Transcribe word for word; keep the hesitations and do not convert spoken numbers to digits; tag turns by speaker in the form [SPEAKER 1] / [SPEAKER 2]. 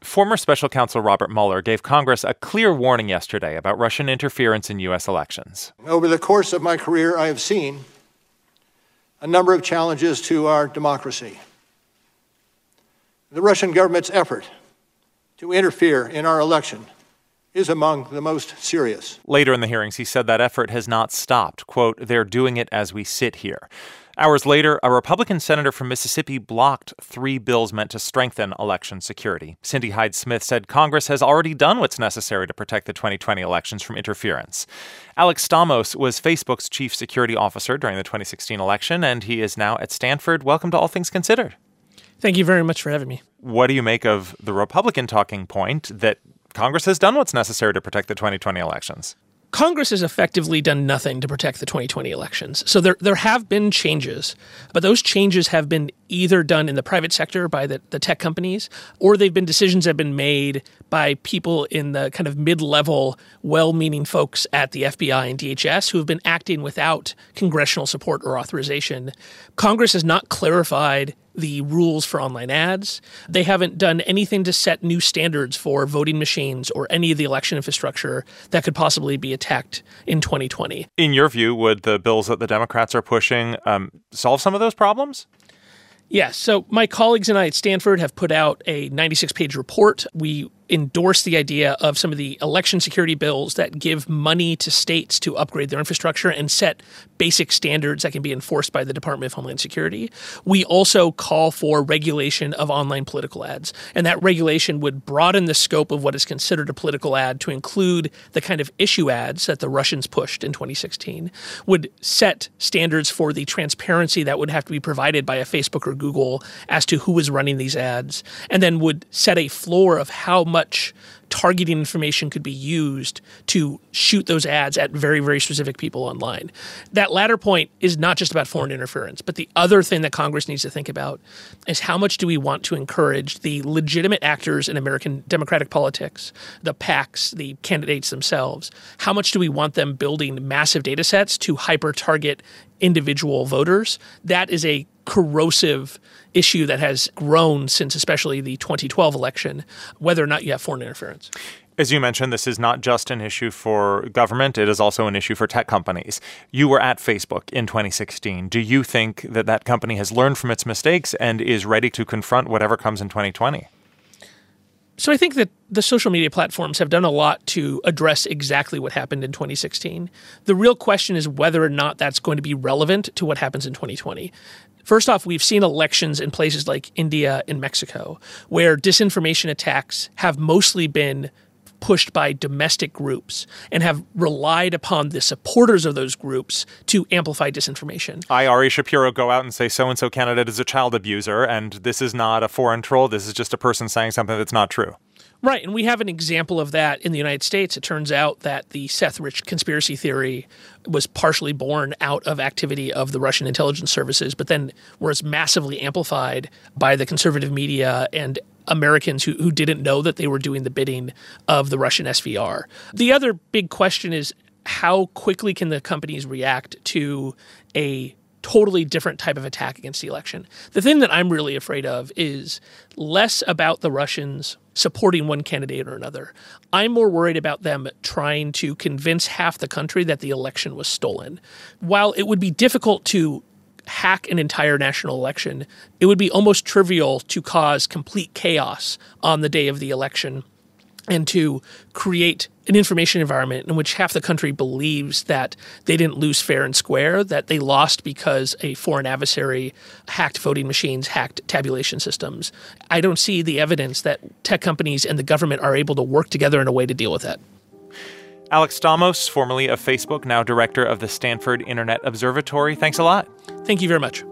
[SPEAKER 1] Former special counsel Robert Mueller gave Congress a clear warning yesterday about Russian interference in U S elections.
[SPEAKER 2] Over the course of my career, I have seen a number of challenges to our democracy. The Russian government's effort to interfere in our election is among the most serious.
[SPEAKER 1] Later in the hearings, he said that effort has not stopped. Quote, "They're doing it as we sit here." Hours later, a Republican senator from Mississippi blocked three bills meant to strengthen election security. Cindy Hyde-Smith said Congress has already done what's necessary to protect the twenty twenty elections from interference. Alex Stamos was Facebook's chief security officer during the twenty sixteen election, and he is now at Stanford. Welcome to All Things Considered.
[SPEAKER 3] Thank you very much for having me.
[SPEAKER 1] What do you make of the Republican talking point that Congress has done what's necessary to protect the twenty twenty elections?
[SPEAKER 3] Congress has effectively done nothing to protect the twenty twenty elections. So there there have been changes, but those changes have been either done in the private sector by the, the tech companies, or they've been decisions that have been made by people in the kind of mid-level, well-meaning folks at the F B I and D H S who have been acting without congressional support or authorization. Congress has not clarified the rules for online ads. They haven't done anything to set new standards for voting machines or any of the election infrastructure that could possibly be attacked in twenty twenty.
[SPEAKER 1] In your view, would the bills that the Democrats are pushing um, solve some of those problems?
[SPEAKER 3] Yes. So my colleagues and I at Stanford have put out a ninety-six page report. We endorse the idea of some of the election security bills that give money to states to upgrade their infrastructure and set basic standards that can be enforced by the Department of Homeland Security. We also call for regulation of online political ads, and that regulation would broaden the scope of what is considered a political ad to include the kind of issue ads that the Russians pushed in twenty sixteen, would set standards for the transparency that would have to be provided by a Facebook or Google as to who is running these ads, and then would set a floor of how much targeting information could be used to shoot those ads at very, very specific people online. That latter point is not just about foreign interference, but the other thing that Congress needs to think about is how much do we want to encourage the legitimate actors in American democratic politics, the PACs, the candidates themselves, how much do we want them building massive data sets to hyper-target individual voters? That is a corrosive issue that has grown since especially the twenty twelve election, whether or not you have foreign interference.
[SPEAKER 1] As you mentioned, this is not just an issue for government. It is also an issue for tech companies. You were at Facebook in twenty sixteen. Do you think that that company has learned from its mistakes and is ready to confront whatever comes in twenty twenty?
[SPEAKER 3] So I think that the social media platforms have done a lot to address exactly what happened in twenty sixteen. The real question is whether or not that's going to be relevant to what happens in twenty twenty. First off, we've seen elections in places like India and Mexico, where disinformation attacks have mostly been pushed by domestic groups and have relied upon the supporters of those groups to amplify disinformation.
[SPEAKER 1] I, Ari Shapiro, go out and say so-and-so candidate is a child abuser, and this is not a foreign troll. This is just a person saying something that's not true.
[SPEAKER 3] Right, and we have an example of that in the United States. It turns out that the Seth Rich conspiracy theory was partially born out of activity of the Russian intelligence services, but then was massively amplified by the conservative media and Americans who, who didn't know that they were doing the bidding of the Russian S V R. The other big question is how quickly can the companies react to a totally different type of attack against the election? The thing that I'm really afraid of is less about the Russians supporting one candidate or another. I'm more worried about them trying to convince half the country that the election was stolen. While it would be difficult to hack an entire national election, it would be almost trivial to cause complete chaos on the day of the election and to create an information environment in which half the country believes that they didn't lose fair and square, that they lost because a foreign adversary hacked voting machines, hacked tabulation systems. I don't see the evidence that tech companies and the government are able to work together in a way to deal with that.
[SPEAKER 1] Alex Stamos, formerly of Facebook, now director of the Stanford Internet Observatory. Thanks a lot.
[SPEAKER 3] Thank you very much.